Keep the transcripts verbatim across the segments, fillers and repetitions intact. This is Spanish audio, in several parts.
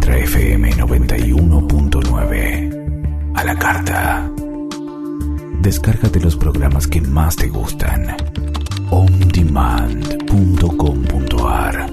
Mantra F M noventa y uno punto nueve. A la carta. Descárgate los programas que más te gustan. on demand punto com punto a r.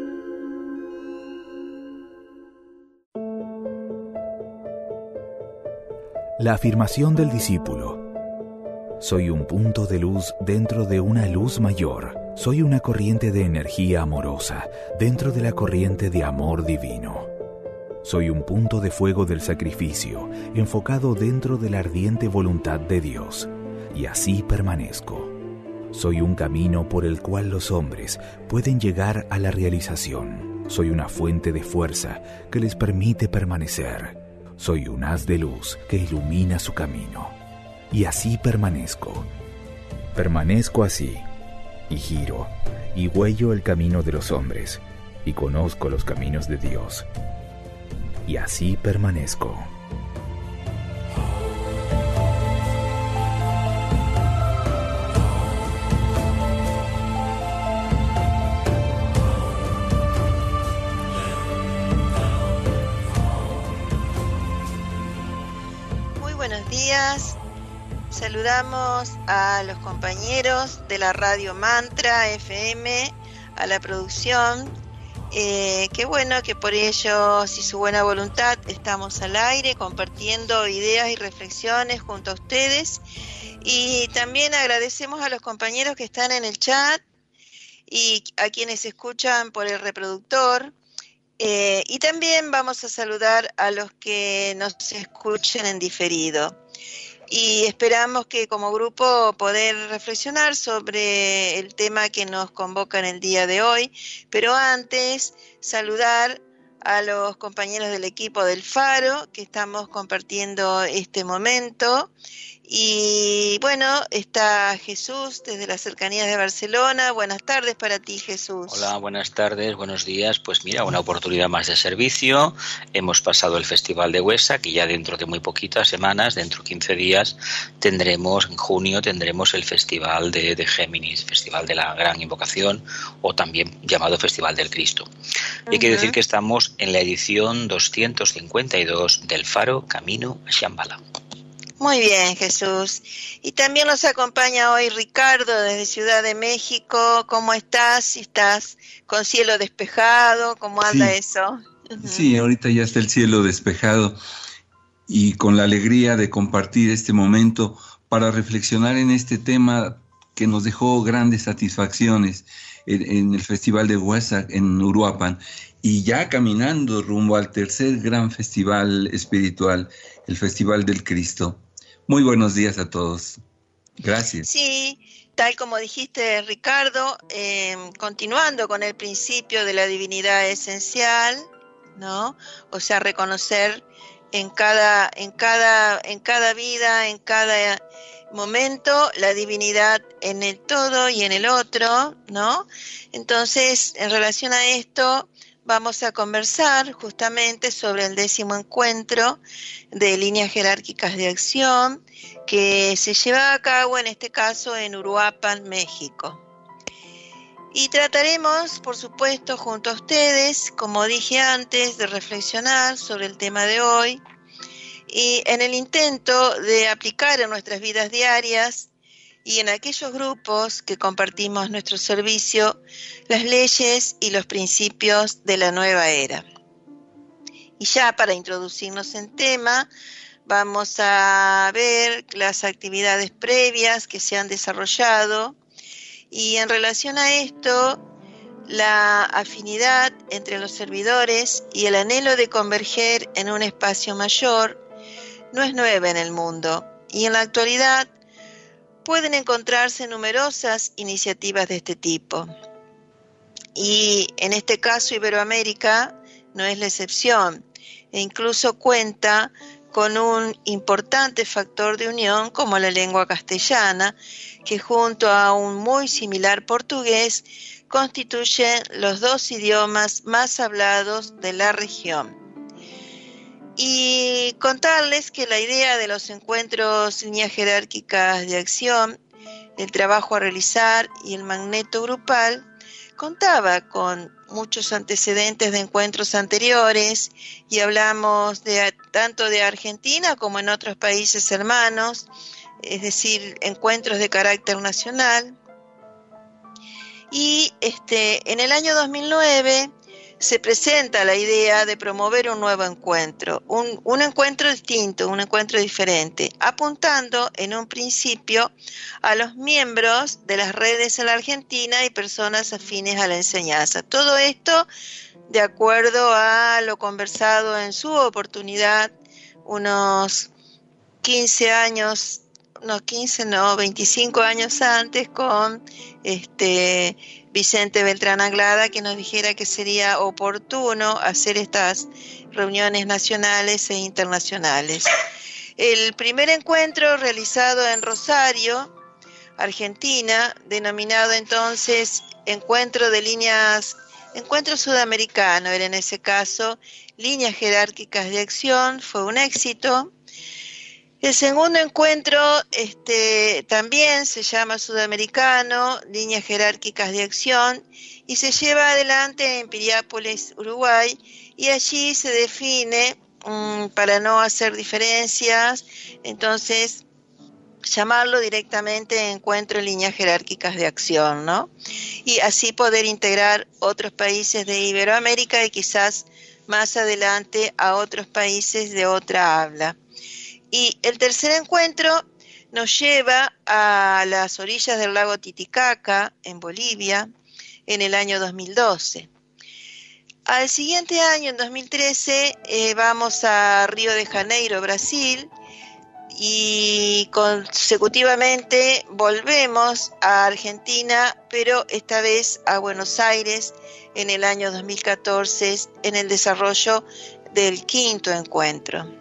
La afirmación del discípulo. Soy un punto de luz dentro de una luz mayor. Soy una corriente de energía amorosa dentro de la corriente de amor divino. Soy un punto de fuego del sacrificio enfocado dentro de la ardiente voluntad de Dios. Y así permanezco. Soy un camino por el cual los hombres pueden llegar a la realización. Soy una fuente de fuerza que les permite permanecer. Soy un haz de luz que ilumina su camino. Y así permanezco. Permanezco así, y giro, y huello el camino de los hombres, y conozco los caminos de Dios. Y así permanezco. Muy buenos días. Saludamos a los compañeros de la Radio Mantra F M, a la producción. Eh, qué bueno que por ellos y su buena voluntad estamos al aire compartiendo ideas y reflexiones junto a ustedes. Y también agradecemos a los compañeros que están en el chat y a quienes escuchan por el reproductor. Eh, y también vamos a saludar a los que nos escuchen en diferido. Y esperamos que como grupo poder reflexionar sobre el tema que nos convoca en el día de hoy. Pero antes, saludar a los compañeros del equipo del Faro que estamos compartiendo este momento. Y bueno, está Jesús desde las cercanías de Barcelona. Buenas tardes para ti, Jesús. Hola, buenas tardes, buenos días. Pues mira, una oportunidad más de servicio. Hemos pasado el Festival de Huesa, que ya dentro de muy poquitas semanas, dentro de quince días, tendremos, en junio, tendremos el Festival de, de Géminis, Festival de la Gran Invocación, o también llamado Festival del Cristo. Uh-huh. Hay que decir que estamos en la edición doscientos cincuenta y dos del Faro Camino a Shambhala. Muy bien, Jesús. Y también nos acompaña hoy Ricardo desde Ciudad de México. ¿Cómo estás? Si estás con cielo despejado, ¿cómo anda sí. eso? Uh-huh. Sí, ahorita ya está el cielo despejado y con la alegría de compartir este momento para reflexionar en este tema que nos dejó grandes satisfacciones en, en el Festival de Huesa en Uruapan y ya caminando rumbo al tercer gran festival espiritual, el Festival del Cristo. Muy buenos días a todos. Gracias. Sí, tal como dijiste, Ricardo, eh, continuando con el principio de la divinidad esencial, ¿no? O sea, reconocer en cada, en cada, en cada vida, en cada momento, la divinidad en el todo y en el otro, ¿no? Entonces, en relación a esto, vamos a conversar justamente sobre el décimo encuentro de líneas jerárquicas de acción que se lleva a cabo en este caso en Uruapan, México. Y trataremos, por supuesto, junto a ustedes, como dije antes, de reflexionar sobre el tema de hoy y en el intento de aplicar en nuestras vidas diarias y en aquellos grupos que compartimos nuestro servicio, las leyes y los principios de la nueva era. Y ya para introducirnos en tema, vamos a ver las actividades previas que se han desarrollado y en relación a esto, la afinidad entre los servidores y el anhelo de converger en un espacio mayor no es nueva en el mundo y en la actualidad pueden encontrarse numerosas iniciativas de este tipo. Y en este caso Iberoamérica no es la excepción e incluso cuenta con un importante factor de unión como la lengua castellana, que junto a un muy similar portugués constituyen los dos idiomas más hablados de la región. Y contarles que la idea de los encuentros líneas jerárquicas de acción, el trabajo a realizar y el magneto grupal contaba con muchos antecedentes de encuentros anteriores y hablamos de tanto de Argentina como en otros países hermanos, es decir, encuentros de carácter nacional. Y este, en el año dos mil nueve se presenta la idea de promover un nuevo encuentro, un, un encuentro distinto, un encuentro diferente, apuntando en un principio a los miembros de las redes en la Argentina y personas afines a la enseñanza. Todo esto de acuerdo a lo conversado en su oportunidad unos quince años, no quince, no, veinticinco años antes con este Vicente Beltrán Anglada, que nos dijera que sería oportuno hacer estas reuniones nacionales e internacionales. El primer encuentro realizado en Rosario, Argentina, denominado entonces Encuentro de Líneas, Encuentro Sudamericano, era en ese caso, Líneas Jerárquicas de Acción, fue un éxito. El segundo encuentro este, también se llama Sudamericano, Líneas Jerárquicas de Acción, y se lleva adelante en Piriápolis, Uruguay, y allí se define, um, para no hacer diferencias, entonces llamarlo directamente Encuentro en Líneas Jerárquicas de Acción, ¿no? Y así poder integrar otros países de Iberoamérica y quizás más adelante a otros países de otra habla. Y el tercer encuentro nos lleva a las orillas del lago Titicaca, en Bolivia, en el año dos mil doce. Al siguiente año, en dos mil trece, eh, vamos a Río de Janeiro, Brasil, y consecutivamente volvemos a Argentina, pero esta vez a Buenos Aires, en el año dos mil catorce, en el desarrollo del quinto encuentro.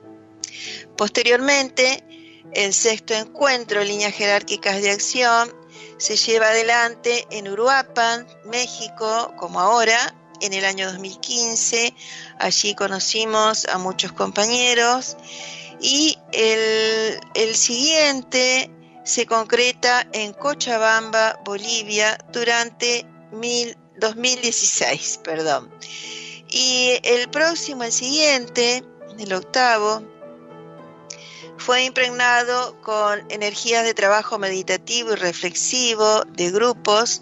Posteriormente, el sexto encuentro, Líneas Jerárquicas de Acción, se lleva adelante en Uruapan, México, como ahora, en el año dos mil quince. Allí conocimos a muchos compañeros. Y el, el siguiente se concreta en Cochabamba, Bolivia, durante mil, dos mil dieciséis. Perdón. Y el próximo, el siguiente, el octavo, fue impregnado con energías de trabajo meditativo y reflexivo de grupos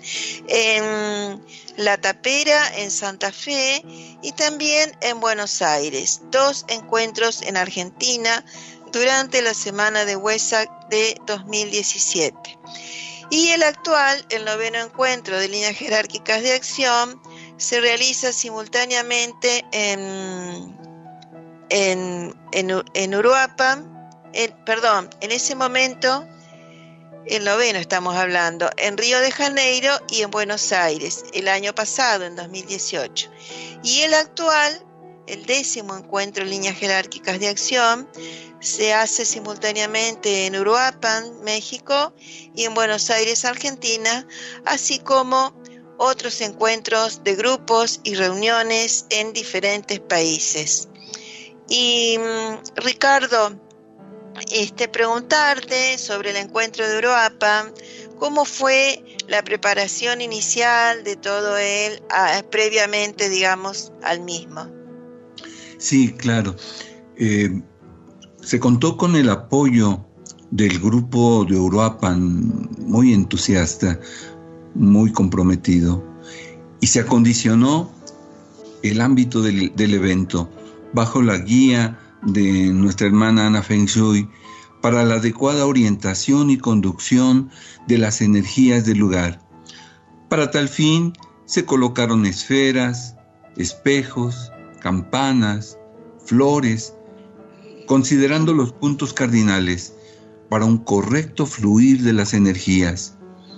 en La Tapera, en Santa Fe, y también en Buenos Aires. Dos encuentros en Argentina durante la semana de Wesak de dos mil diecisiete. Y el actual, el noveno encuentro de Líneas Jerárquicas de Acción, se realiza simultáneamente en, en, en, en Uruapan, en, perdón, en ese momento, el noveno estamos hablando, en Río de Janeiro y en Buenos Aires, el año pasado, en dos mil dieciocho. Y el actual, el décimo encuentro en Líneas Jerárquicas de Acción, se hace simultáneamente en Uruapan, México, y en Buenos Aires, Argentina, así como otros encuentros de grupos y reuniones en diferentes países. Y Ricardo, este, preguntarte sobre el encuentro de Uruapan, ¿cómo fue la preparación inicial de todo él, a, previamente, digamos, al mismo? Sí, claro. Eh, se contó con el apoyo del grupo de Uruapan, muy entusiasta, muy comprometido, y se acondicionó el ámbito del, del evento bajo la guía de nuestra hermana Ana Feng Shui para la adecuada orientación y conducción de las energías del lugar. Para tal fin se colocaron esferas, espejos, campanas, flores, considerando los puntos cardinales para un correcto fluir de las energías.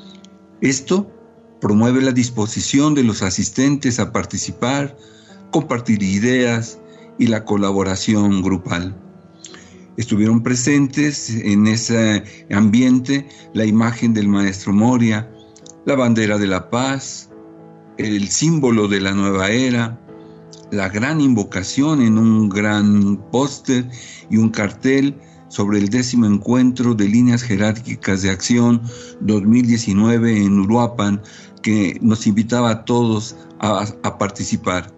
Esto promueve la disposición de los asistentes a participar, compartir ideas y la colaboración grupal. Estuvieron presentes en ese ambiente la imagen del Maestro Moria, la bandera de la paz, el símbolo de la nueva era, la gran invocación en un gran póster y un cartel sobre el décimo encuentro de Líneas Jerárquicas de Acción dos mil diecinueve en Uruapan, que nos invitaba a todos a, a participar.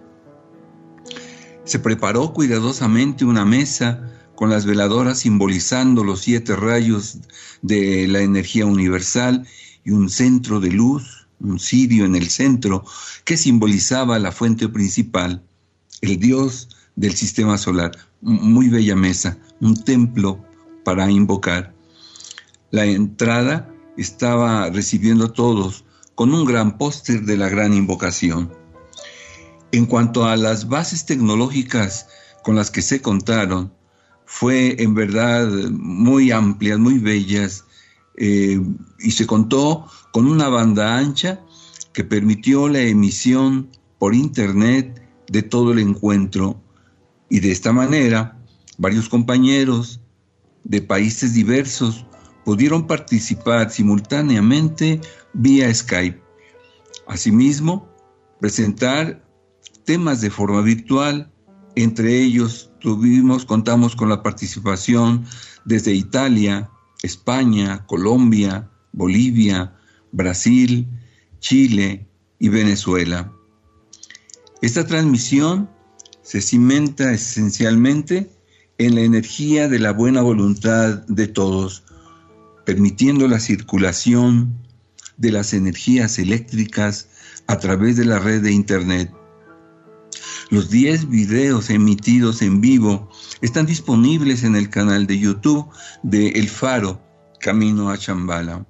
Se preparó cuidadosamente una mesa con las veladoras simbolizando los siete rayos de la energía universal y un centro de luz, un cirio en el centro, que simbolizaba la fuente principal, el dios del sistema solar. Muy bella mesa, un templo para invocar. La entrada estaba recibiendo a todos con un gran póster de la gran invocación. En cuanto a las bases tecnológicas con las que se contaron, fue en verdad muy amplias, muy bellas, eh, y se contó con una banda ancha que permitió la emisión por internet de todo el encuentro, y de esta manera varios compañeros de países diversos pudieron participar simultáneamente vía Skype. Asimismo, presentar temas de forma virtual. Entre ellos tuvimos, contamos con la participación desde Italia, España, Colombia, Bolivia, Brasil, Chile y Venezuela. Esta transmisión se cimenta esencialmente en la energía de la buena voluntad de todos, permitiendo la circulación de las energías eléctricas a través de la red de Internet. Los diez videos emitidos en vivo están disponibles en el canal de YouTube de El Faro, Camino a Chambala.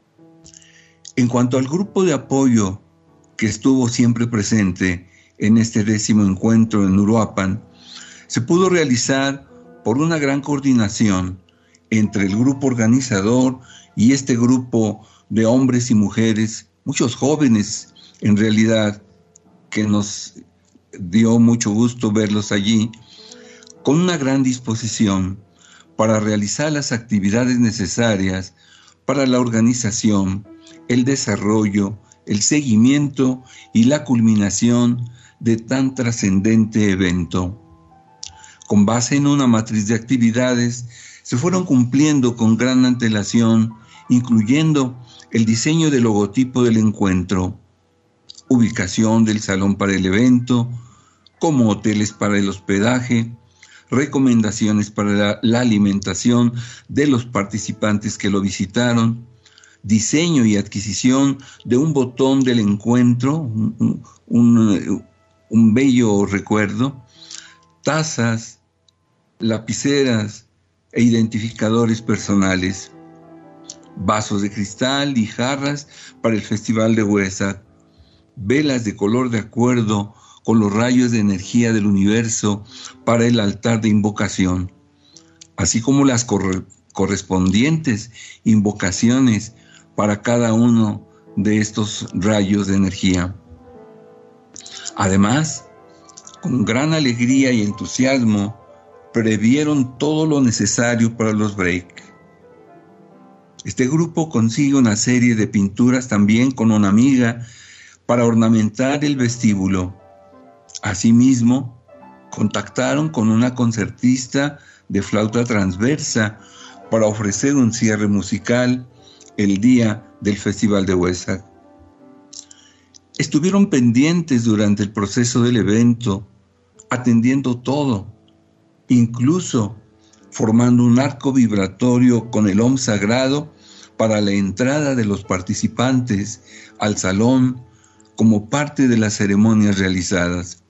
En cuanto al grupo de apoyo que estuvo siempre presente en este décimo encuentro en Uruapan, se pudo realizar por una gran coordinación entre el grupo organizador y este grupo de hombres y mujeres, muchos jóvenes en realidad, que nos dio mucho gusto verlos allí, con una gran disposición para realizar las actividades necesarias para la organización, el desarrollo, el seguimiento y la culminación de tan trascendente evento. Con base en una matriz de actividades, se fueron cumpliendo con gran antelación, incluyendo el diseño del logotipo del encuentro, ubicación del salón para el evento, como hoteles para el hospedaje, recomendaciones para la, la alimentación de los participantes que lo visitaron, diseño y adquisición de un botón del encuentro, un, un, un bello recuerdo, tazas, lapiceras e identificadores personales, vasos de cristal y jarras para el Festival de Huesac, velas de color de acuerdo con los rayos de energía del universo para el altar de invocación, así como las corre- correspondientes invocaciones para cada uno de estos rayos de energía. Además, con gran alegría y entusiasmo, previeron todo lo necesario para los break. Este grupo consigue una serie de pinturas también con una amiga para ornamentar el vestíbulo. Asimismo, contactaron con una concertista de flauta transversa para ofrecer un cierre musical el día del Festival de Huesac. Estuvieron pendientes durante el proceso del evento, atendiendo todo, incluso formando un arco vibratorio con el Om sagrado para la entrada de los participantes al salón como parte de las ceremonias realizadas.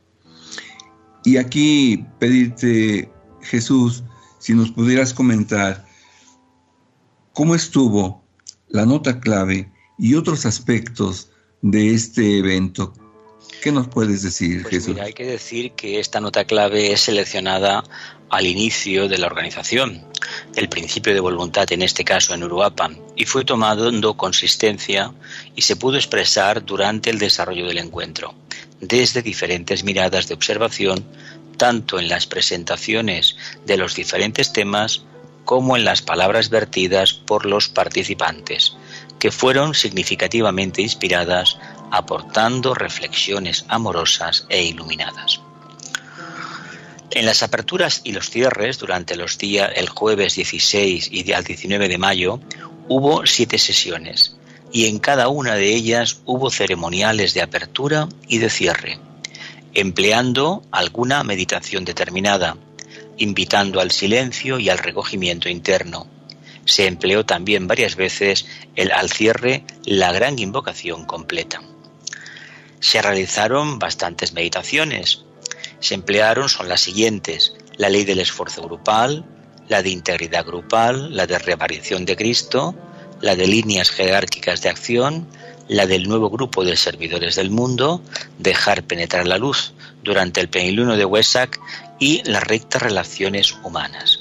Y aquí pedirte, Jesús, si nos pudieras comentar cómo estuvo la nota clave y otros aspectos de este evento. ¿Qué nos puedes decir, pues Jesús? Mira, hay que decir que esta nota clave es seleccionada al inicio de la organización, el principio de voluntad, en este caso en Uruapan, y fue tomando consistencia y se pudo expresar durante el desarrollo del encuentro, desde diferentes miradas de observación, tanto en las presentaciones de los diferentes temas como en las palabras vertidas por los participantes, que fueron significativamente inspiradas, aportando reflexiones amorosas e iluminadas. En las aperturas y los cierres, durante los días el jueves dieciséis y el diecinueve de mayo, hubo siete sesiones, y en cada una de ellas hubo ceremoniales de apertura y de cierre, empleando alguna meditación determinada, invitando al silencio y al recogimiento interno. Se empleó también varias veces el, al cierre la gran invocación completa. Se realizaron bastantes meditaciones. Se emplearon son las siguientes: la ley del esfuerzo grupal, la de integridad grupal, la de reaparición de Cristo, la de líneas jerárquicas de acción, la del nuevo grupo de servidores del mundo, dejar penetrar la luz durante el plenilunio de Wesak y las rectas relaciones humanas.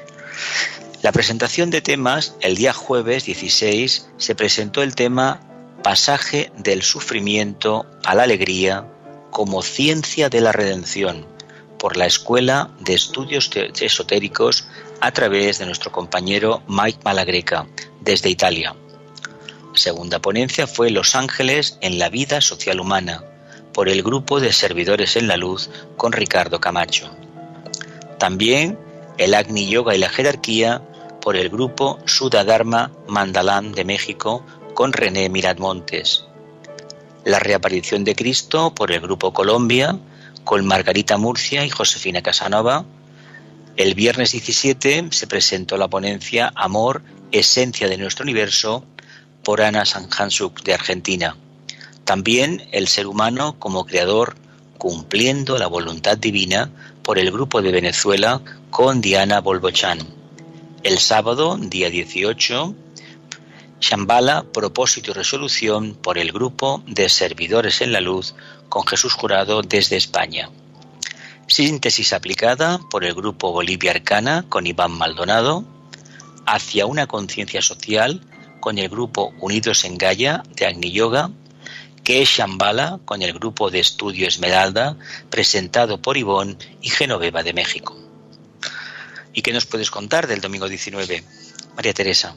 La presentación de temas, el día jueves dieciséis, se presentó el tema Pasaje del sufrimiento a la alegría como ciencia de la redención, por la Escuela de Estudios Esotéricos a través de nuestro compañero Mike Malagreca, desde Italia. Segunda ponencia fue Los Ángeles en la vida social humana, por el grupo de Servidores en la Luz con Ricardo Camacho. También el Agni Yoga y la Jerarquía por el grupo Sudha Dharma Mandalam de México con René Miradmontes. La reaparición de Cristo por el grupo Colombia con Margarita Murcia y Josefina Casanova. El viernes diecisiete se presentó la ponencia Amor, Esencia de nuestro Universo por Ana Sanjansuk de Argentina. También el ser humano como creador cumpliendo la voluntad divina por el grupo de Venezuela con Diana Bolbochan. El sábado, día dieciocho, Shambhala, propósito y resolución por el grupo de Servidores en la Luz con Jesús Jurado desde España. Síntesis aplicada por el grupo Bolivia Arcana con Iván Maldonado. Hacia una conciencia social con el grupo Unidos en Gaia de Agni Yoga. Que es Shambhala con el grupo de Estudio Esmeralda presentado por Ivón y Genoveva de México. ¿Y qué nos puedes contar del domingo diecinueve, María Teresa?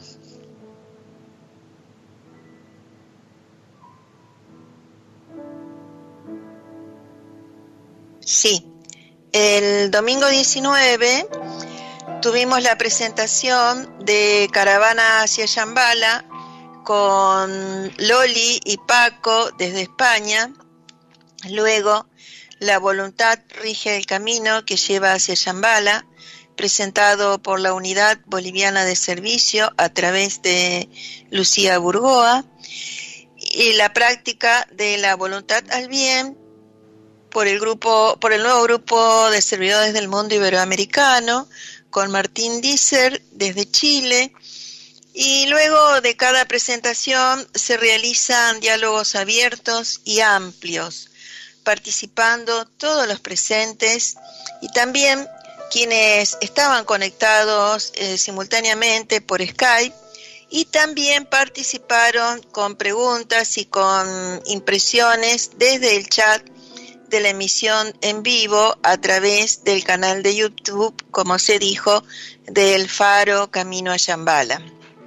Sí, el domingo diecinueve tuvimos la presentación de Caravana hacia Shambhala con Loli y Paco desde España. Luego, La voluntad rige el camino que lleva hacia Shambhala, presentado por la Unidad Boliviana de Servicio a través de Lucía Burgoa. Y la práctica de la voluntad al bien por el grupo, por el nuevo grupo de servidores del mundo iberoamericano, con Martín Dícer desde Chile. Y luego de cada presentación se realizan diálogos abiertos y amplios, participando todos los presentes y también quienes estaban conectados eh, simultáneamente por Skype, y también participaron con preguntas y con impresiones desde el chat de la emisión en vivo a través del canal de YouTube, como se dijo, del Faro Camino a Shambhala.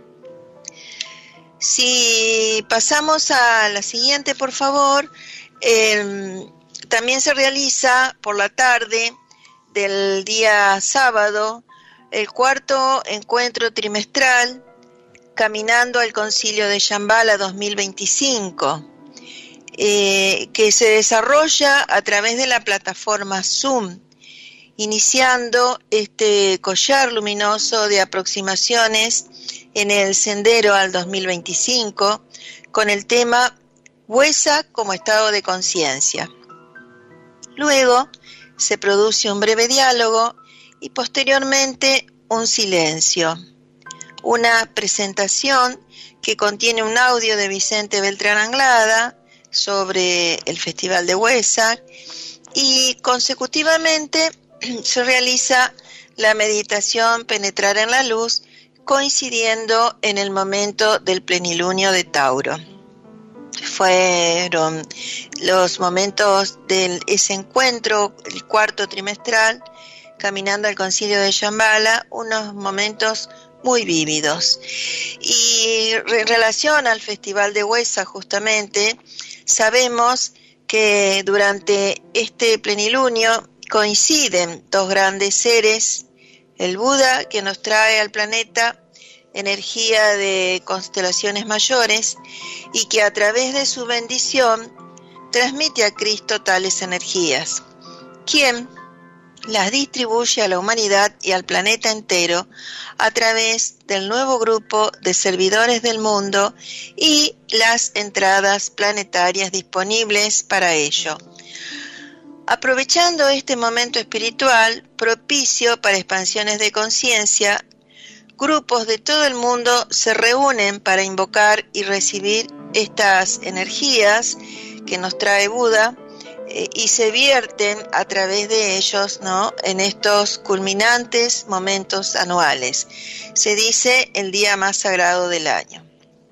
Si pasamos a la siguiente, por favor, eh, también se realiza por la tarde del día sábado el cuarto encuentro trimestral Caminando al Concilio de Shambhala dos mil veinticinco, eh, que se desarrolla a través de la plataforma Zoom, iniciando este collar luminoso de aproximaciones en el sendero al dos mil veinticinco con el tema Wesak como estado de conciencia. Luego se produce un breve diálogo y posteriormente un silencio. Una presentación que contiene un audio de Vicente Beltrán Anglada sobre el Festival de Wesak, y consecutivamente se realiza la meditación Penetrar en la Luz, coincidiendo en el momento del plenilunio de Tauro. Fueron los momentos de ese encuentro, el cuarto trimestral, Caminando al Concilio de Shambhala, unos momentos muy vívidos. Y en relación al Festival de Wesak, justamente, sabemos que durante este plenilunio coinciden dos grandes seres, el Buda, que nos trae al planeta energía de constelaciones mayores y que a través de su bendición transmite a Cristo tales energías, quien las distribuye a la humanidad y al planeta entero a través del nuevo grupo de servidores del mundo y las entradas planetarias disponibles para ello. Aprovechando este momento espiritual propicio para expansiones de conciencia, grupos de todo el mundo se reúnen para invocar y recibir estas energías que nos trae Buda, eh, y se vierten a través de ellos, ¿no?, en estos culminantes momentos anuales. Se dice el día más sagrado del año.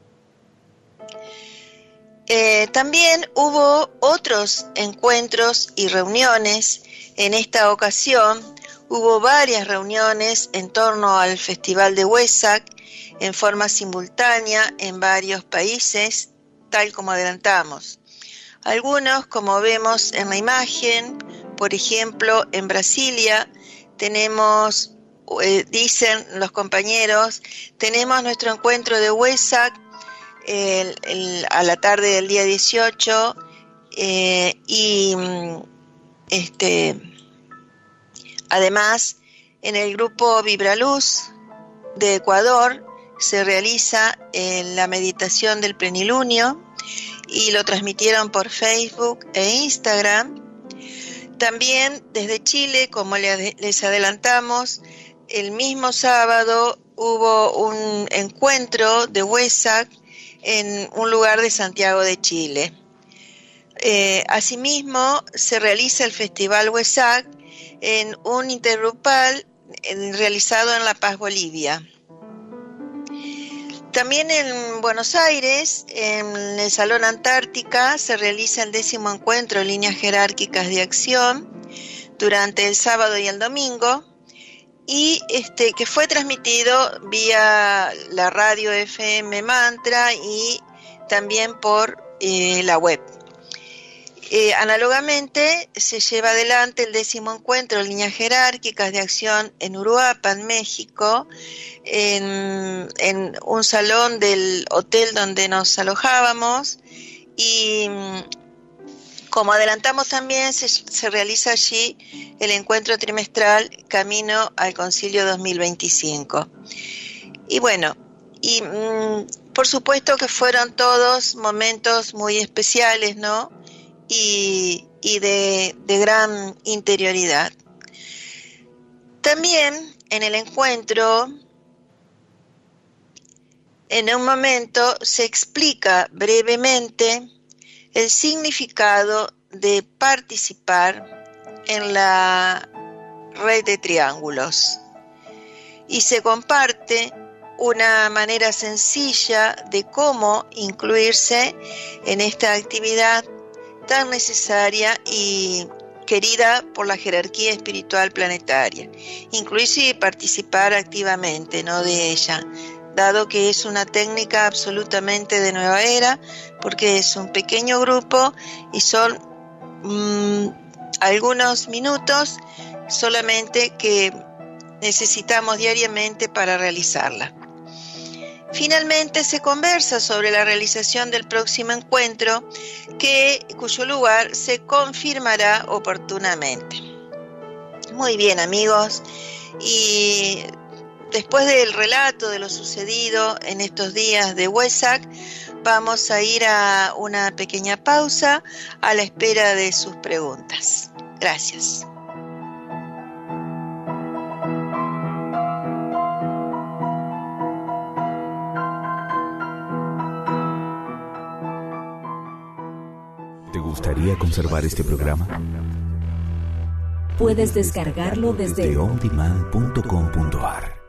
Eh, también hubo otros encuentros y reuniones. En esta ocasión hubo varias reuniones en torno al Festival de Wesak en forma simultánea en varios países, tal como adelantamos. Algunos, como vemos en la imagen, por ejemplo, en Brasilia tenemos, eh, dicen los compañeros, tenemos nuestro encuentro de Wesak el, el, a la tarde del día dieciocho, eh, y este, además en el grupo Vibraluz de Ecuador se realiza eh, la meditación del plenilunio y lo transmitieron por Facebook e Instagram. También desde Chile, como les adelantamos, el mismo sábado hubo un encuentro de Wesak en un lugar de Santiago de Chile. Eh, asimismo, se realiza el Festival Wesak en un intergrupal en, realizado en La Paz, Bolivia. También en Buenos Aires, en el Salón Antártica, se realiza el décimo encuentro de líneas jerárquicas de acción durante el sábado y el domingo, y este que fue transmitido vía la radio F M Mantra y también por eh, la web. Eh, análogamente, se lleva adelante el décimo encuentro de líneas jerárquicas de acción en Uruapan, México, en, en un salón del hotel donde nos alojábamos, y como adelantamos también, se, se realiza allí el encuentro trimestral Camino al Concilio dos mil veinticinco. Y bueno, y mm, por supuesto que fueron todos momentos muy especiales, ¿no?, y, y de, de gran interioridad. También en el encuentro, en un momento se explica brevemente el significado de participar en la red de triángulos y se comparte una manera sencilla de cómo incluirse en esta actividad tan necesaria y querida por la jerarquía espiritual planetaria, incluirse y participar activamente, ¿no?, de ella, dado que es una técnica absolutamente de nueva era, porque es un pequeño grupo y son mmm, algunos minutos solamente que necesitamos diariamente para realizarla. Finalmente se conversa sobre la realización del próximo encuentro, que, cuyo lugar se confirmará oportunamente. Muy bien, amigos, y después del relato de lo sucedido en estos días de Wesak, vamos a ir a una pequeña pausa a la espera de sus preguntas. Gracias. ¿Te gustaría conservar este programa? Puedes descargarlo desde, desde on demand punto com punto a r.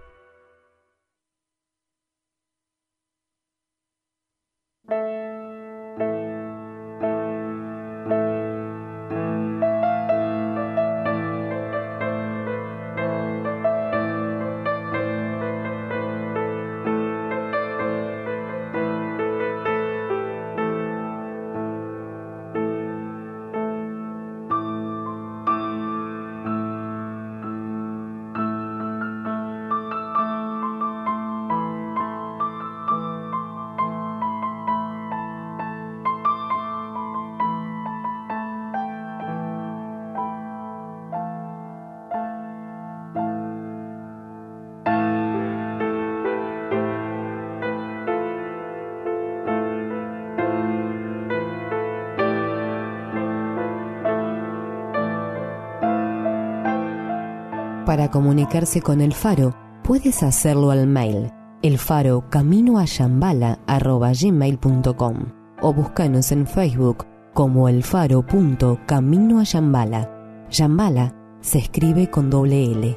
Para comunicarse con El Faro, puedes hacerlo al mail elfarocaminoayambala arroba gmail punto com o búscanos en Facebook como elfaro.caminoayambala. Yambala se escribe con doble L.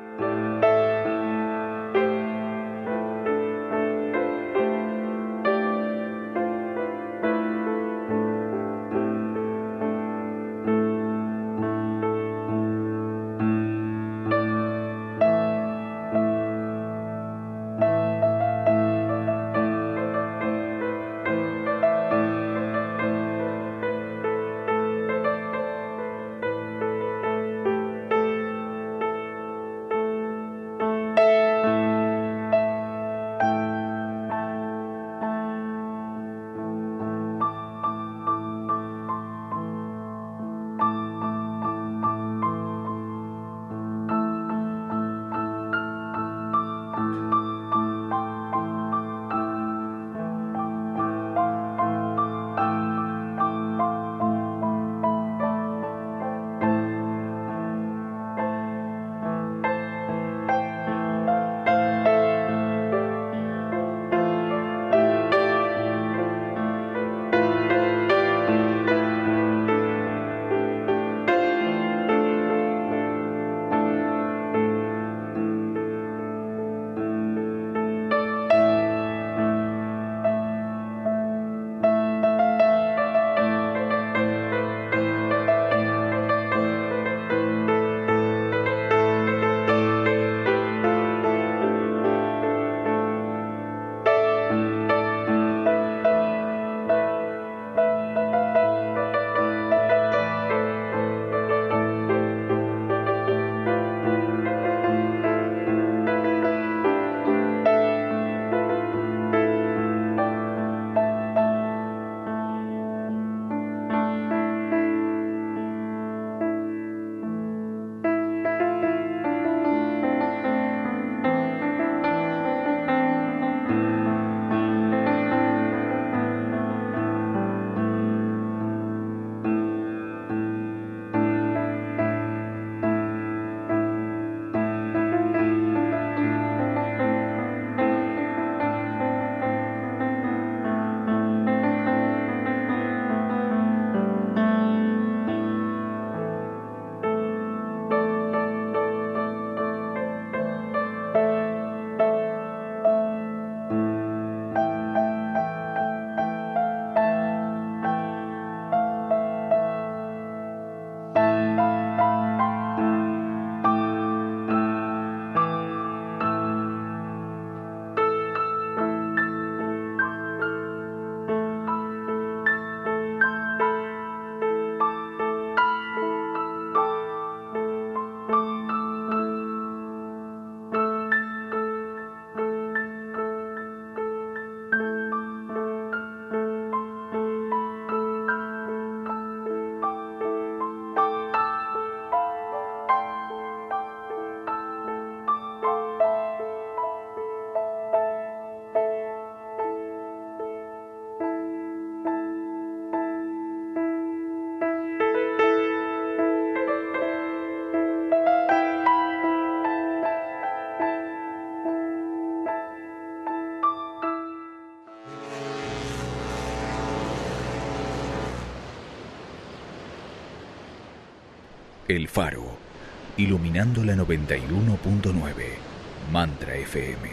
El Faro, iluminando la noventa y uno punto nueve, Mantra F M.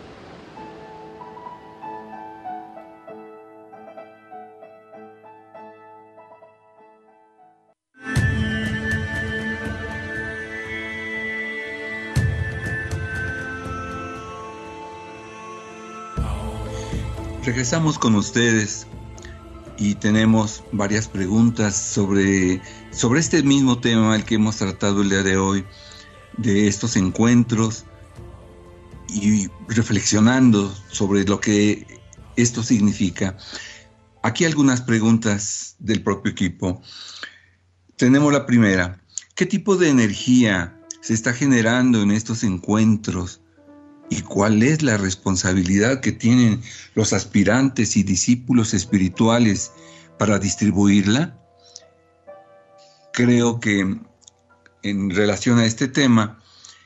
Regresamos con ustedes y tenemos varias preguntas sobre, sobre este mismo tema, el que hemos tratado el día de hoy, de estos encuentros, y reflexionando sobre lo que esto significa. Aquí algunas preguntas del propio equipo. Tenemos la primera: ¿qué tipo de energía se está generando en estos encuentros? ¿Y cuál es la responsabilidad que tienen los aspirantes y discípulos espirituales para distribuirla? Creo que en relación a este tema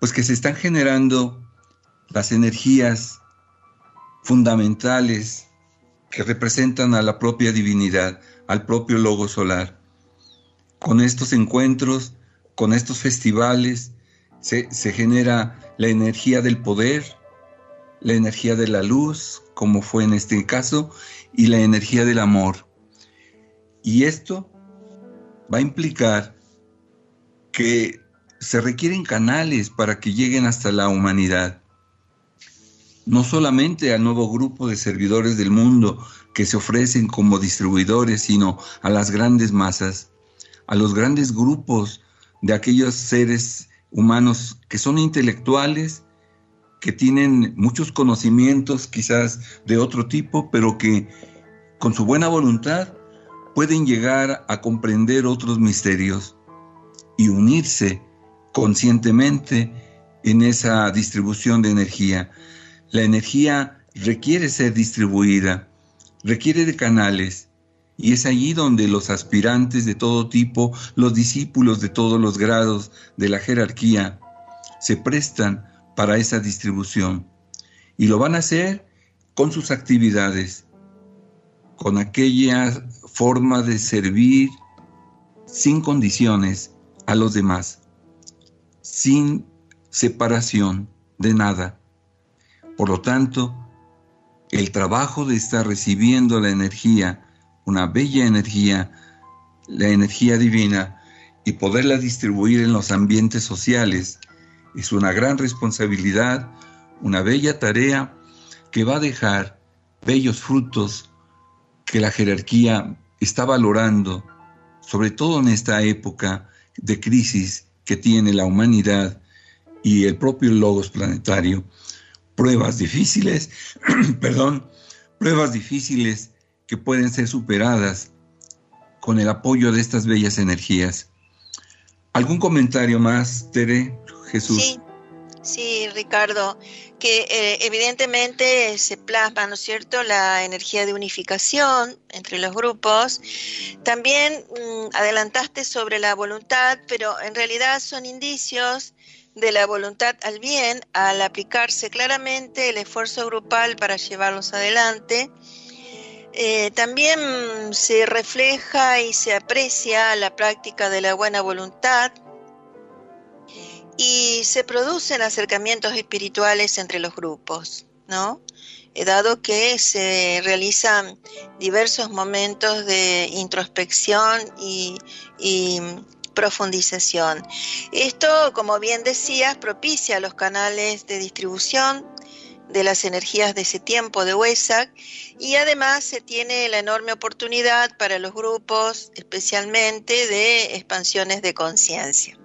pues que se están generando las energías fundamentales que representan a la propia divinidad, al propio logo solar. Con estos encuentros, con estos festivales, se, se genera la energía del poder, la energía de la luz, como fue en este caso, y la energía del amor. Y esto va a implicar que se requieren canales para que lleguen hasta la humanidad. No solamente al nuevo grupo de servidores del mundo que se ofrecen como distribuidores, sino a las grandes masas, a los grandes grupos de aquellos seres humanos que son intelectuales, que tienen muchos conocimientos quizás de otro tipo, pero que con su buena voluntad pueden llegar a comprender otros misterios y unirse conscientemente en esa distribución de energía. La energía requiere ser distribuida, requiere de canales, y es allí donde los aspirantes de todo tipo, los discípulos de todos los grados de la jerarquía, se prestan para esa distribución. Y lo van a hacer con sus actividades, con aquella forma de servir sin condiciones a los demás, sin separación de nada. Por lo tanto, el trabajo de estar recibiendo la energía, una bella energía, la energía divina, y poderla distribuir en los ambientes sociales, es una gran responsabilidad, una bella tarea que va a dejar bellos frutos que la jerarquía está valorando, sobre todo en esta época de crisis que tiene la humanidad y el propio logos planetario. Pruebas difíciles, perdón, pruebas difíciles que pueden ser superadas con el apoyo de estas bellas energías. ¿Algún comentario más, Tere, Jesús? Sí, sí, Ricardo, que eh, evidentemente se plasma, ¿no es cierto?, la energía de unificación entre los grupos. También mmm, adelantaste sobre la voluntad, pero en realidad son indicios de la voluntad al bien al aplicarse claramente el esfuerzo grupal para llevarlos adelante. Eh, también se refleja y se aprecia la práctica de la buena voluntad y se producen acercamientos espirituales entre los grupos, ¿no? Eh, dado que se realizan diversos momentos de introspección y, y profundización. Esto, como bien decías, propicia los canales de distribución de las energías de ese tiempo de Wesak, y además se tiene la enorme oportunidad para los grupos, especialmente de expansiones de conciencia.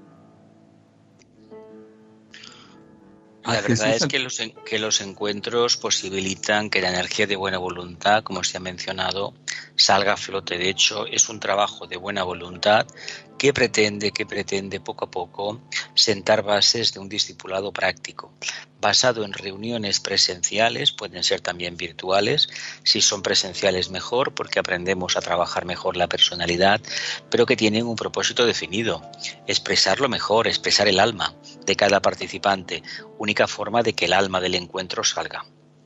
La verdad es que los, que los encuentros posibilitan que la energía de buena voluntad, como se ha mencionado, salga a flote. De hecho, es un trabajo de buena voluntad que pretende, que pretende poco a poco sentar bases de un discipulado práctico, basado en reuniones presenciales, pueden ser también virtuales. Si son presenciales, mejor, porque aprendemos a trabajar mejor la personalidad, pero que tienen un propósito definido: expresarlo mejor, expresar el alma de cada participante, única forma de que el alma del encuentro salga.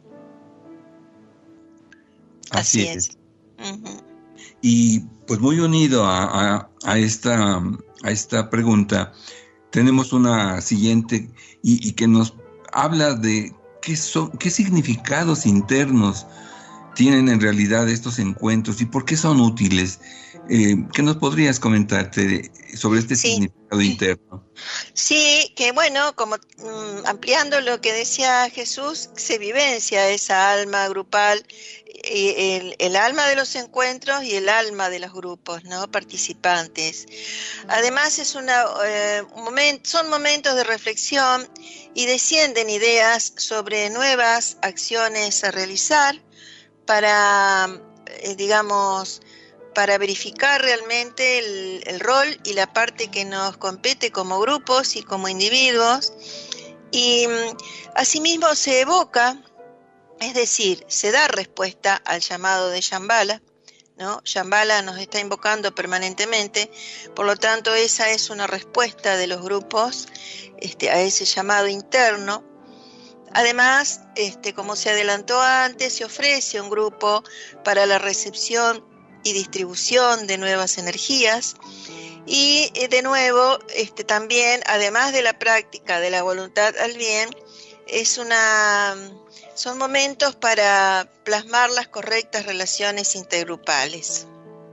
Así, Así es. es. Uh-huh. Y pues muy unido a, a, a, esta, a esta pregunta, tenemos una siguiente y, y que nos habla de qué, son, qué significados internos tienen en realidad estos encuentros y por qué son útiles. Eh, ¿Qué nos podrías comentarte sobre este sí. significado interno? Sí, que bueno, como mm, ampliando lo que decía Jesús, se vivencia esa alma grupal, el, el alma de los encuentros y el alma de los grupos, ¿no?, participantes. Además es una, eh, un momento, son momentos de reflexión y descienden ideas sobre nuevas acciones a realizar para, eh, digamos, para verificar realmente el, el rol y la parte que nos compete como grupos y como individuos. Y asimismo se evoca, es decir, se da respuesta al llamado de Shambhala, ¿no? Shambhala nos está invocando permanentemente, por lo tanto esa es una respuesta de los grupos este, a ese llamado interno. Además, este, como se adelantó antes, se ofrece un grupo para la recepción y distribución de nuevas energías y de nuevo este, también, además de la práctica de la voluntad al bien, es una, son momentos para plasmar las correctas relaciones intergrupales.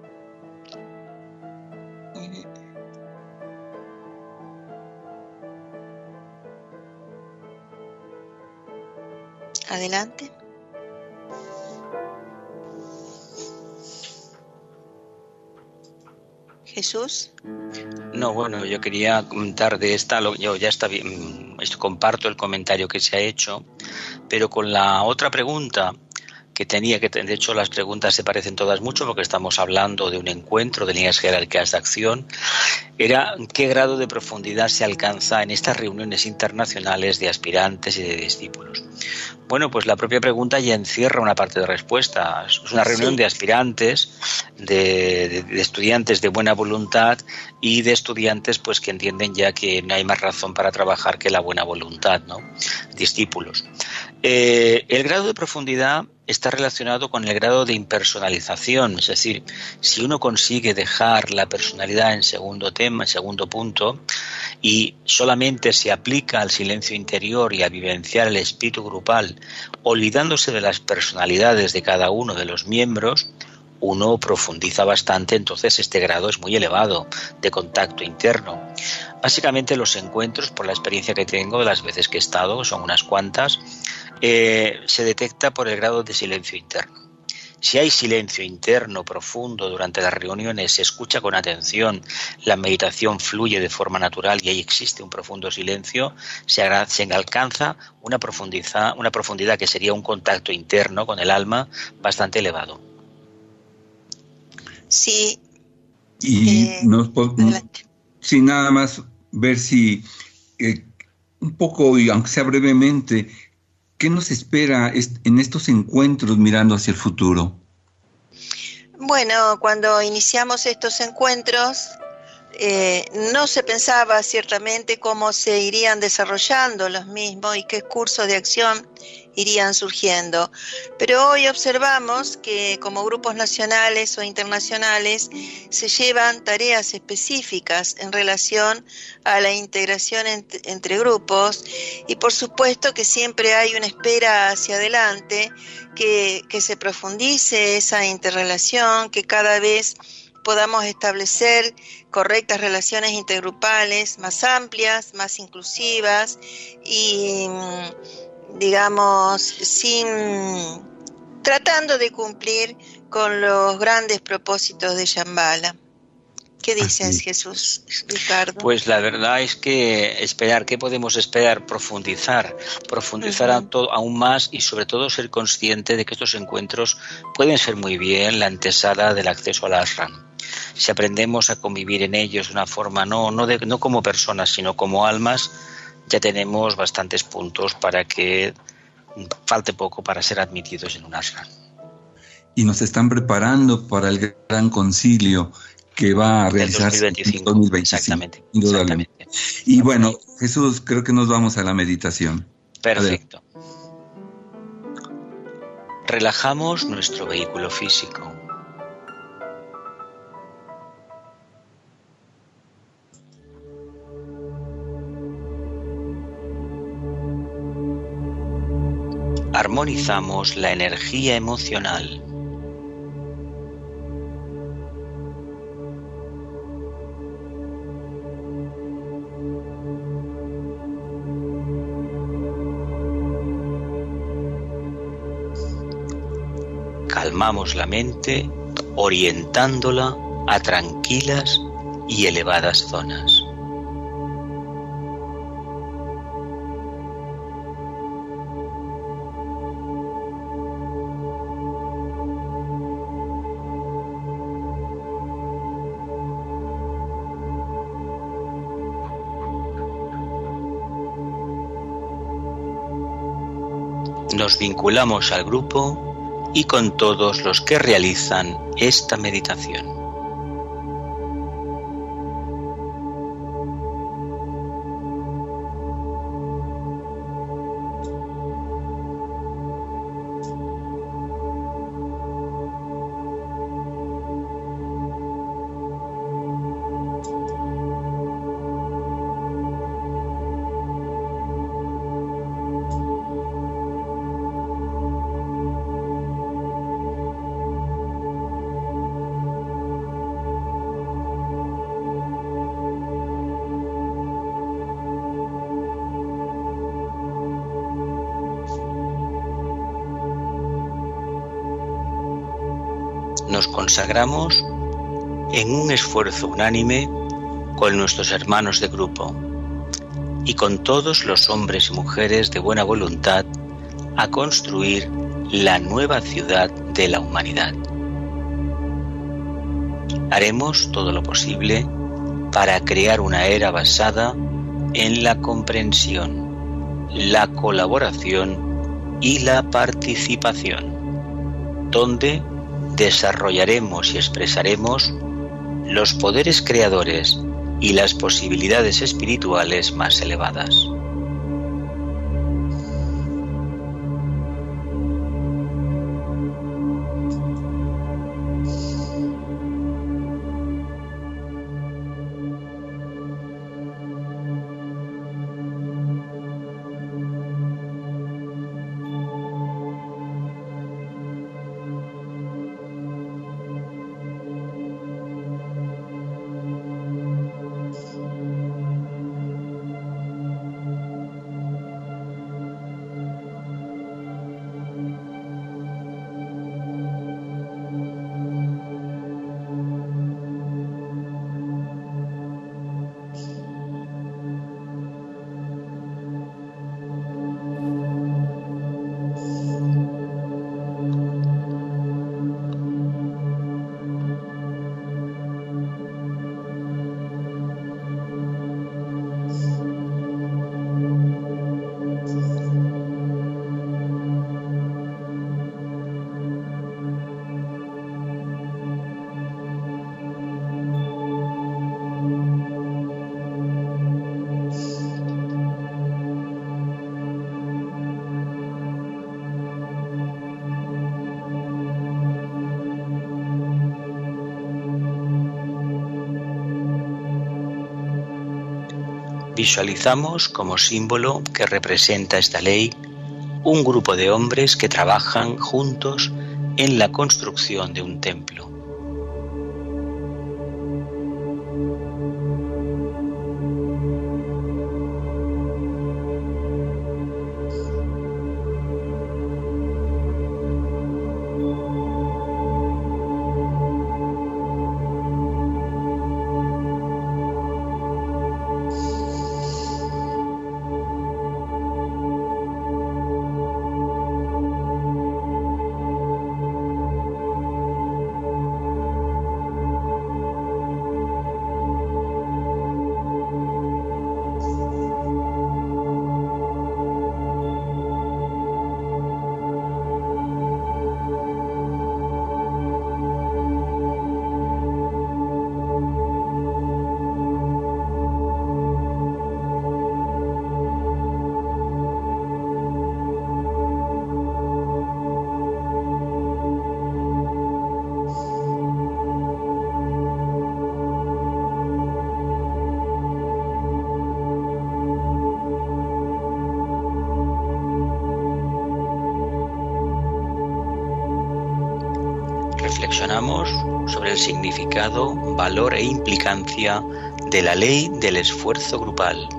Adelante. Jesús. No, bueno, yo quería comentar de esta, yo ya está bien, comparto el comentario que se ha hecho, pero con la otra pregunta que tenía, que de hecho las preguntas se parecen todas mucho porque estamos hablando de un encuentro de líneas jerárquicas de acción, era qué grado de profundidad se alcanza en estas reuniones internacionales de aspirantes y de discípulos. Bueno, pues la propia pregunta ya encierra una parte de respuesta. Es una reunión sí. de aspirantes, de, de, de estudiantes de buena voluntad y de estudiantes pues que entienden ya que no hay más razón para trabajar que la buena voluntad, ¿no? Discípulos. Eh, el grado de profundidad está relacionado con el grado de impersonalización, es decir, si uno consigue dejar la personalidad en segundo tema, en segundo punto, y solamente se aplica al silencio interior y a vivenciar el espíritu grupal, olvidándose de las personalidades de cada uno de los miembros, uno profundiza bastante, entonces este grado es muy elevado de contacto interno. Básicamente los encuentros, por la experiencia que tengo de las veces que he estado, son unas cuantas, eh, se detecta por el grado de silencio interno. Si hay silencio interno profundo durante las reuniones, se escucha con atención, la meditación fluye de forma natural y ahí existe un profundo silencio, se, se alcanza una profundidad, una profundidad que sería un contacto interno con el alma bastante elevado. Sí. Y eh, nos sin nada más ver si eh, un poco, y aunque sea brevemente, ¿qué nos espera en estos encuentros mirando hacia el futuro? Bueno, cuando iniciamos estos encuentros, eh, no se pensaba ciertamente cómo se irían desarrollando los mismos y qué cursos de acción irían surgiendo. Pero hoy observamos que como grupos nacionales o internacionales se llevan tareas específicas en relación a la integración ent- entre grupos y por supuesto que siempre hay una espera hacia adelante, que, que se profundice esa interrelación, que cada vez podamos establecer correctas relaciones intergrupales más amplias, más inclusivas y digamos, sin tratando de cumplir con los grandes propósitos de Shambhala. ¿Qué dices, Así. Jesús, Ricardo? Pues la verdad es que esperar, ¿qué podemos esperar? Profundizar, profundizar uh-huh. a to- aún más y sobre todo ser consciente de que estos encuentros pueden ser muy bien la antesala del acceso al ashram. Si aprendemos a convivir en ellos de una forma no, no, de, no como personas, sino como almas, ya tenemos bastantes puntos para que falte poco para ser admitidos en un ashram. Y nos están preparando para el gran concilio que va a realizarse en dos mil veinticinco. Exactamente. Indudablemente. Exactamente. Y bueno, Jesús, creo que nos vamos a la meditación. Perfecto. Relajamos nuestro vehículo físico. Armonizamos la energía emocional. Calmamos la mente, orientándola a tranquilas y elevadas zonas. Nos vinculamos al grupo y con todos los que realizan esta meditación. Nos consagramos en un esfuerzo unánime con nuestros hermanos de grupo y con todos los hombres y mujeres de buena voluntad a construir la nueva ciudad de la humanidad. Haremos todo lo posible para crear una era basada en la comprensión, la colaboración y la participación, donde desarrollaremos y expresaremos los poderes creadores y las posibilidades espirituales más elevadas. Visualizamos como símbolo que representa esta ley un grupo de hombres que trabajan juntos en la construcción de un templo. Reflexionamos sobre el significado, valor e implicancia de la ley del esfuerzo grupal.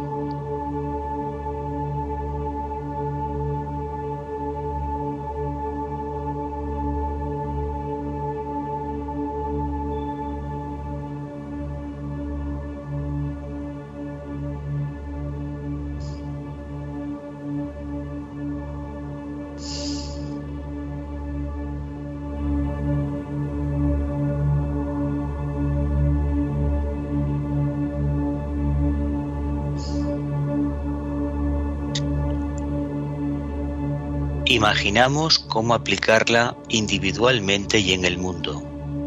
imaginamos cómo aplicarla individualmente y en el mundo.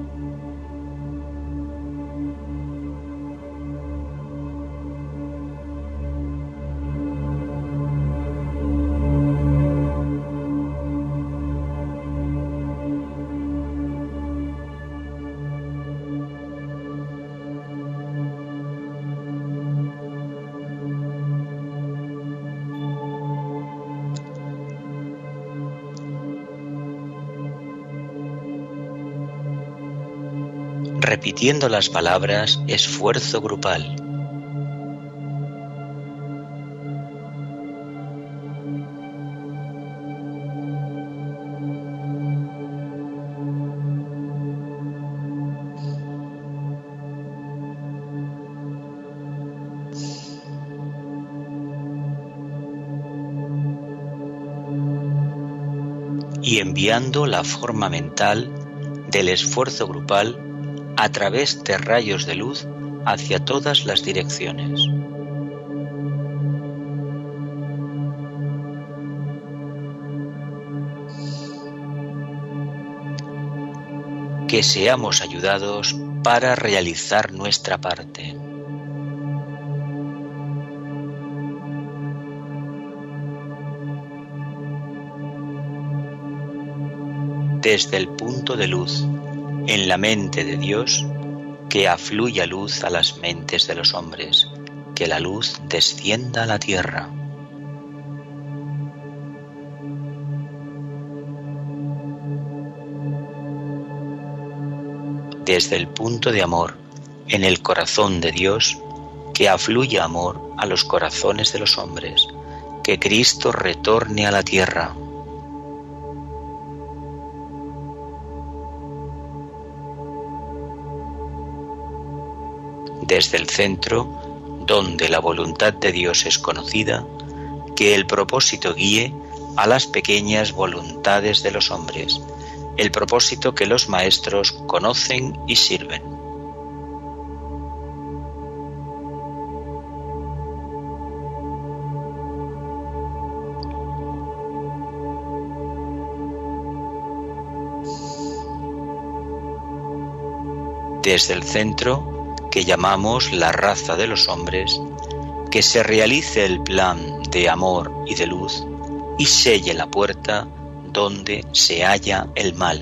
Repitiendo las palabras esfuerzo grupal. Y enviando la forma mental del esfuerzo grupal a través de rayos de luz hacia todas las direcciones. Que seamos ayudados para realizar nuestra parte. Desde el punto de luz en la mente de Dios, que afluya luz a las mentes de los hombres, que la luz descienda a la tierra. Desde el punto de amor en el corazón de Dios, que afluya amor a los corazones de los hombres, que Cristo retorne a la tierra. Desde el centro, donde la voluntad de Dios es conocida, que el propósito guíe a las pequeñas voluntades de los hombres, el propósito que los maestros conocen y sirven. Desde el centro, que llamamos la raza de los hombres, que se realice el plan de amor y de luz y selle la puerta donde se halla el mal.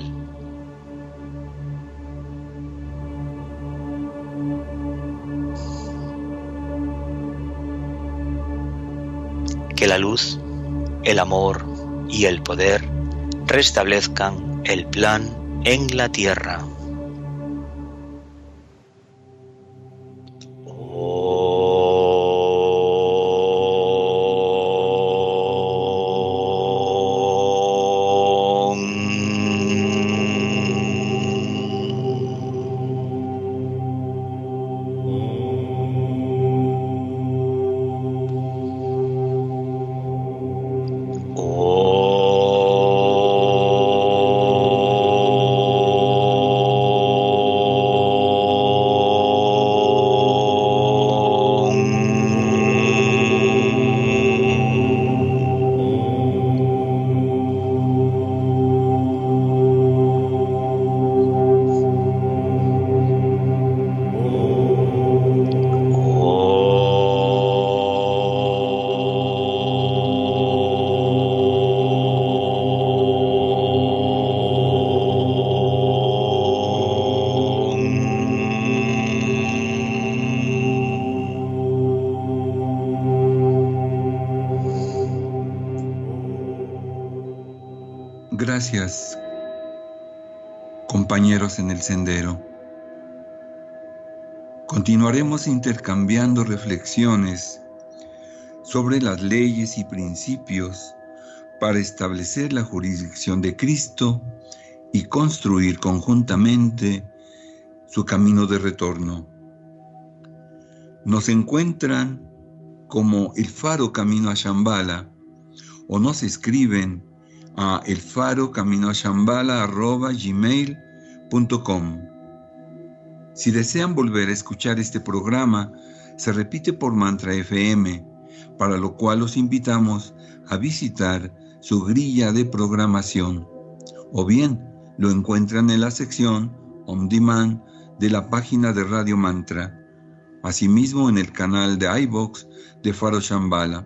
Que la luz, el amor y el poder restablezcan el plan en la tierra. Gracias, compañeros en el sendero. Continuaremos intercambiando reflexiones sobre las leyes y principios para establecer la jurisdicción de Cristo y construir conjuntamente su camino de retorno. Nos encuentran como El Faro Camino a Shambhala o nos escriben a elfarocaminoashambhala arroba gmail punto com. Si desean volver a escuchar este programa, se repite por Mantra F M, para lo cual los invitamos a visitar su grilla de programación, o bien lo encuentran en la sección On Demand de la página de Radio Mantra, asimismo en el canal de iVoox de Faro Shambhala.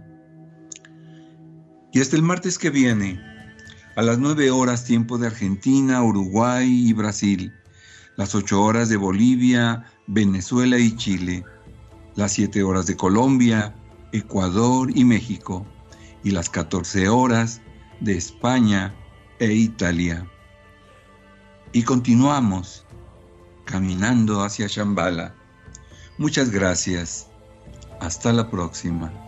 Y hasta el martes que viene, a las nueve horas tiempo de Argentina, Uruguay y Brasil, las ocho horas de Bolivia, Venezuela y Chile, las siete horas de Colombia, Ecuador y México, y las catorce horas de España e Italia. Y continuamos caminando hacia Shambhala. Muchas gracias. Hasta la próxima.